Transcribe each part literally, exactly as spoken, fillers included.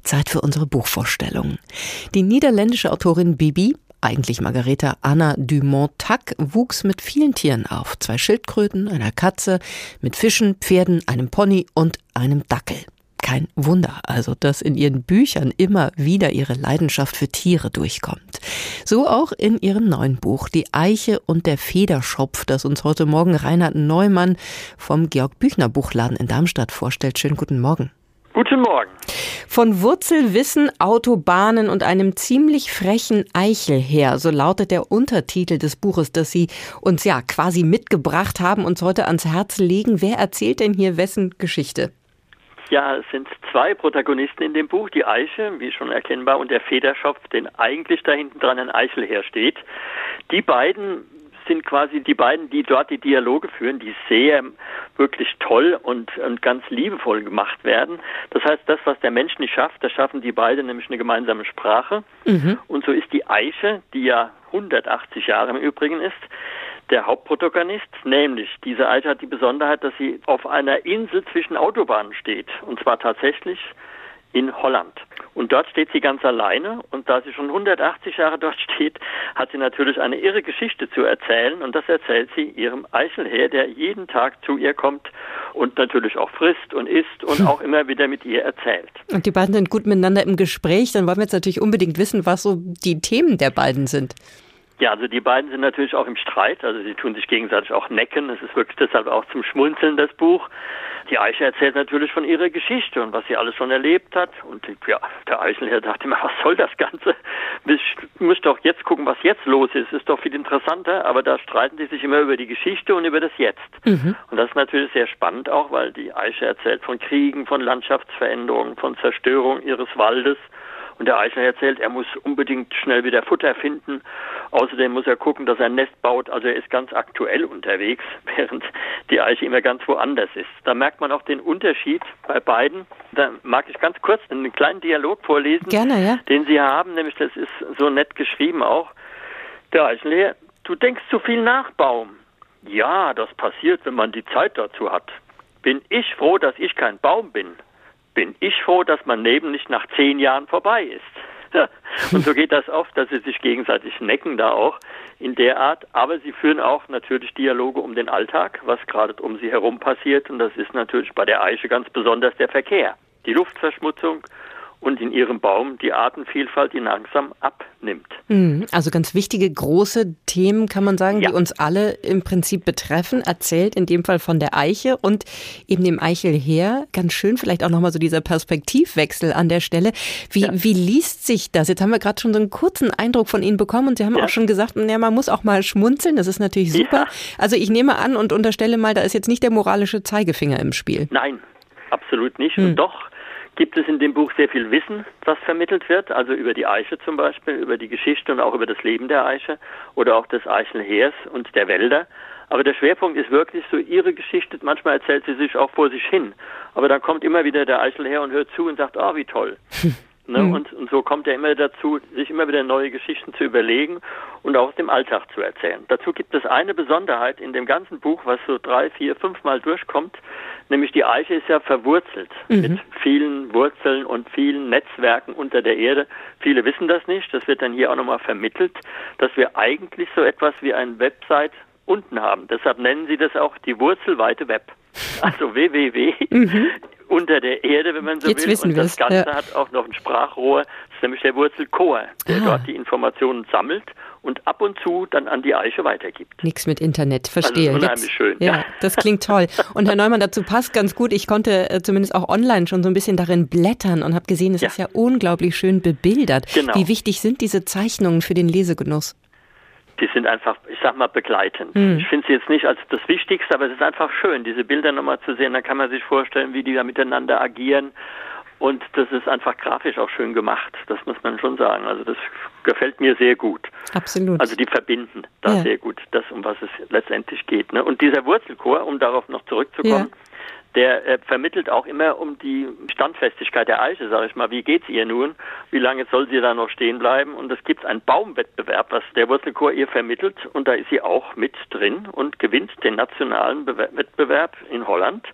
Zeit für unsere Buchvorstellung. Die niederländische Autorin Bibi, eigentlich Margaretha Anna du Montac, wuchs mit vielen Tieren auf. Zwei Schildkröten, einer Katze, mit Fischen, Pferden, einem Pony und einem Dackel. Kein Wunder also, dass in ihren Büchern immer wieder ihre Leidenschaft für Tiere durchkommt. So auch in ihrem neuen Buch Die Eiche und der Federschopf, das uns heute Morgen Reinhard Neumann vom Georg Büchner Buchladen in Darmstadt vorstellt. Schönen guten Morgen. Guten Morgen. Von Wurzelwissen, Autobahnen und einem ziemlich frechen Eichelheer, so lautet der Untertitel des Buches, das Sie uns ja quasi mitgebracht haben, uns heute ans Herz legen. Wer erzählt denn hier wessen Geschichte? Ja, es sind zwei Protagonisten in dem Buch, die Eiche, wie schon erkennbar, und der Federschopf, den eigentlich da hinten dran ein Eichelheer steht. Die beiden sind quasi die beiden, die dort die Dialoge führen, die sehr wirklich toll und, und ganz liebevoll gemacht werden. Das heißt, das, was der Mensch nicht schafft, das schaffen die beiden, nämlich eine gemeinsame Sprache. Mhm. Und so ist die Eiche, die ja hundertachtzig Jahre im Übrigen ist, der Hauptprotagonist, nämlich diese Eiche hat die Besonderheit, dass sie auf einer Insel zwischen Autobahnen steht, und zwar tatsächlich in Holland. Und dort steht sie ganz alleine, und da sie schon hundertachtzig Jahre dort steht, hat sie natürlich eine irre Geschichte zu erzählen, und das erzählt sie ihrem Eichelheer, der jeden Tag zu ihr kommt und natürlich auch frisst und isst und auch immer wieder mit ihr erzählt. Und die beiden sind gut miteinander im Gespräch, dann wollen wir jetzt natürlich unbedingt wissen, was so die Themen der beiden sind. Ja, also die beiden sind natürlich auch im Streit, also sie tun sich gegenseitig auch necken, es ist wirklich deshalb auch zum Schmunzeln, das Buch. Die Eiche erzählt natürlich von ihrer Geschichte und was sie alles schon erlebt hat, und ja, der Eichelherr dachte immer, was soll das Ganze? Ich muss doch jetzt gucken, was jetzt los ist, ist doch viel interessanter, aber da streiten die sich immer über die Geschichte und über das Jetzt. Mhm. Und das ist natürlich sehr spannend auch, weil die Eiche erzählt von Kriegen, von Landschaftsveränderungen, von Zerstörung ihres Waldes. Und der Eichelherr erzählt, er muss unbedingt schnell wieder Futter finden. Außerdem muss er gucken, dass er ein Nest baut. Also er ist ganz aktuell unterwegs, während die Eiche immer ganz woanders ist. Da merkt man auch den Unterschied bei beiden. Da mag ich ganz kurz einen kleinen Dialog vorlesen, Gerne, ja. Den sie haben. Nämlich, das ist so nett geschrieben auch. Der Eichelherr, du denkst zu viel nach, Baum. Ja, das passiert, wenn man die Zeit dazu hat. Bin ich froh, dass ich kein Baum bin. Bin ich froh, dass mein Leben nicht nach zehn Jahren vorbei ist. Und so geht das oft, dass sie sich gegenseitig necken da auch in der Art. Aber sie führen auch natürlich Dialoge um den Alltag, was gerade um sie herum passiert. Und das ist natürlich bei der Eiche ganz besonders der Verkehr, die Luftverschmutzung und in ihrem Baum die Artenvielfalt, die langsam abnimmt. Also ganz wichtige, große Themen, kann man sagen, ja, die uns alle im Prinzip betreffen, erzählt in dem Fall von der Eiche und eben dem Eichelheer. Ganz schön, vielleicht auch nochmal so dieser Perspektivwechsel an der Stelle. Wie, ja. wie liest sich das? Jetzt haben wir gerade schon so einen kurzen Eindruck von Ihnen bekommen und Sie haben ja. auch schon gesagt, ja, man muss auch mal schmunzeln, das ist natürlich super. Ja. Also ich nehme an und unterstelle mal, da ist jetzt nicht der moralische Zeigefinger im Spiel. Nein, absolut nicht. Hm. Und doch gibt es in dem Buch sehr viel Wissen, was vermittelt wird, also über die Eiche zum Beispiel, über die Geschichte und auch über das Leben der Eiche oder auch des Eichelheers und der Wälder. Aber der Schwerpunkt ist wirklich so ihre Geschichte. Manchmal erzählt sie sich auch vor sich hin. Aber dann kommt immer wieder der Eichelherr und hört zu und sagt, ah, oh, wie toll. Ne? Mhm. Und, und so kommt er immer dazu, sich immer wieder neue Geschichten zu überlegen und auch aus dem Alltag zu erzählen. Dazu gibt es eine Besonderheit in dem ganzen Buch, was so drei, vier, fünf Mal durchkommt, nämlich die Eiche ist ja verwurzelt mhm. mit vielen Wurzeln und vielen Netzwerken unter der Erde. Viele wissen das nicht, das wird dann hier auch nochmal vermittelt, dass wir eigentlich so etwas wie eine Website unten haben. Deshalb nennen sie das auch die wurzelweite Web. Also w w w mhm. unter der Erde, wenn man so Jetzt will. Wissen und das Ganze ja. hat auch noch ein Sprachrohr, das ist nämlich der Wurzelchor, der ah. dort die Informationen sammelt und ab und zu dann an die Eiche weitergibt. Nichts mit Internet, verstehe. Also unheimlich Jetzt, schön. Ja, das klingt toll. Und Herr Neumann, dazu passt ganz gut, ich konnte äh, zumindest auch online schon so ein bisschen darin blättern und habe gesehen, es ja. ist ja unglaublich schön bebildert. Genau. Wie wichtig sind diese Zeichnungen für den Lesegenuss? Die sind einfach, ich sag mal, begleitend. Hm. Ich finde sie jetzt nicht als das Wichtigste, aber es ist einfach schön, diese Bilder nochmal zu sehen. Da kann man sich vorstellen, wie die da miteinander agieren. Und das ist einfach grafisch auch schön gemacht. Das muss man schon sagen. Also das gefällt mir sehr gut. Absolut. Also die verbinden da ja. sehr gut das, um was es letztendlich geht. Ne? Und dieser Wurzelchor, um darauf noch zurückzukommen, ja. der äh, vermittelt auch immer um die Standfestigkeit der Eiche, sage ich mal. Wie geht's ihr nun? Wie lange soll sie da noch stehen bleiben? Und es gibt einen Baumwettbewerb, was der Wurzelchor ihr vermittelt. Und da ist sie auch mit drin und gewinnt den nationalen Bewer- Wettbewerb in Holland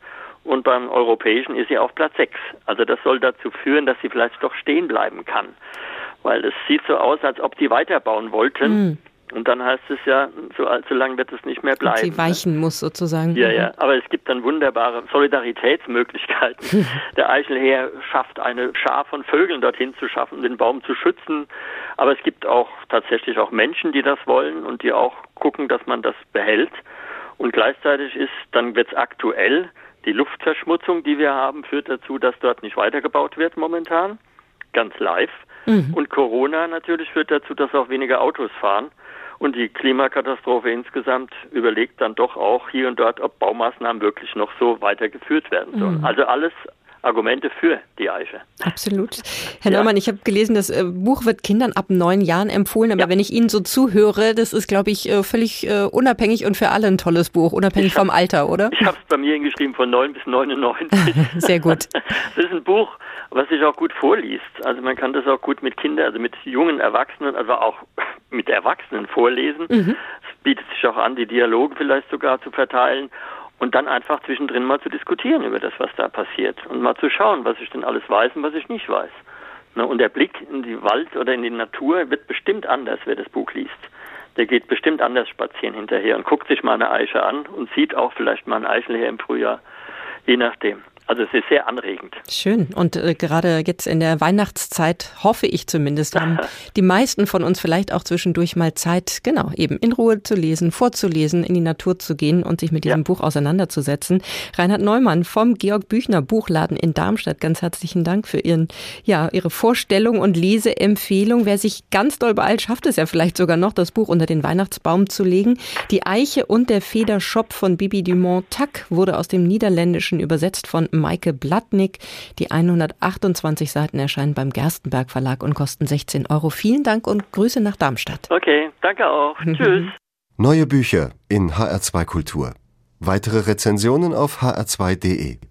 und beim europäischen ist sie auf Platz sechs. Also das soll dazu führen, dass sie vielleicht doch stehen bleiben kann. Weil es sieht so aus, als ob die weiterbauen wollten. Mhm. Und dann heißt es ja, so allzu lang wird es nicht mehr bleiben. Und sie weichen ne? muss sozusagen. Ja, ja. Aber es gibt dann wunderbare Solidaritätsmöglichkeiten. Der Eichelheer schafft eine Schar von Vögeln dorthin zu schaffen, den Baum zu schützen. Aber es gibt auch tatsächlich auch Menschen, die das wollen und die auch gucken, dass man das behält. Und gleichzeitig ist, dann wird es aktuell, die Luftverschmutzung, die wir haben, führt dazu, dass dort nicht weitergebaut wird momentan. Ganz live. Mhm. Und Corona natürlich führt dazu, dass auch weniger Autos fahren. Und die Klimakatastrophe insgesamt überlegt dann doch auch hier und dort, ob Baumaßnahmen wirklich noch so weitergeführt werden sollen. Mhm. Also alles Argumente für die Eiche. Absolut. Herr ja. Neumann, ich habe gelesen, das Buch wird Kindern ab neun Jahren empfohlen, aber ja. wenn ich Ihnen so zuhöre, das ist, glaube ich, völlig unabhängig und für alle ein tolles Buch, unabhängig ich vom hab, Alter, oder? Ich habe es bei mir hingeschrieben, von neun bis neunundneunzig. Sehr gut. Das ist ein Buch, was sich auch gut vorliest. Also man kann das auch gut mit Kindern, also mit jungen Erwachsenen, also auch mit Erwachsenen vorlesen. Mhm. Es bietet sich auch an, die Dialoge vielleicht sogar zu verteilen. Und dann einfach zwischendrin mal zu diskutieren über das, was da passiert. Und mal zu schauen, was ich denn alles weiß und was ich nicht weiß. Und der Blick in die Wald oder in die Natur wird bestimmt anders, wer das Buch liest. Der geht bestimmt anders spazieren hinterher und guckt sich mal eine Eiche an und sieht auch vielleicht mal einen Eichelheer im Frühjahr. Je nachdem. Also es ist sehr anregend. Schön. Und äh, gerade jetzt in der Weihnachtszeit, hoffe ich zumindest, haben die meisten von uns vielleicht auch zwischendurch mal Zeit, genau, eben in Ruhe zu lesen, vorzulesen, in die Natur zu gehen und sich mit diesem ja. Buch auseinanderzusetzen. Reinhard Neumann vom Georg Büchner Buchladen in Darmstadt, ganz herzlichen Dank für Ihren, ja, Ihre Vorstellung und Leseempfehlung. Wer sich ganz doll beeilt, schafft es ja vielleicht sogar noch, das Buch unter den Weihnachtsbaum zu legen. Die Eiche und der Federschopf von Bibi Dumont-Tack wurde aus dem Niederländischen übersetzt von Maike Blatnik. Die hundertachtundzwanzig Seiten erscheinen beim Gerstenberg Verlag und kosten sechzehn Euro. Vielen Dank und Grüße nach Darmstadt. Okay, danke auch. Tschüss. Neue Bücher in H R zwei Kultur. Weitere Rezensionen auf h r zwei punkt d e.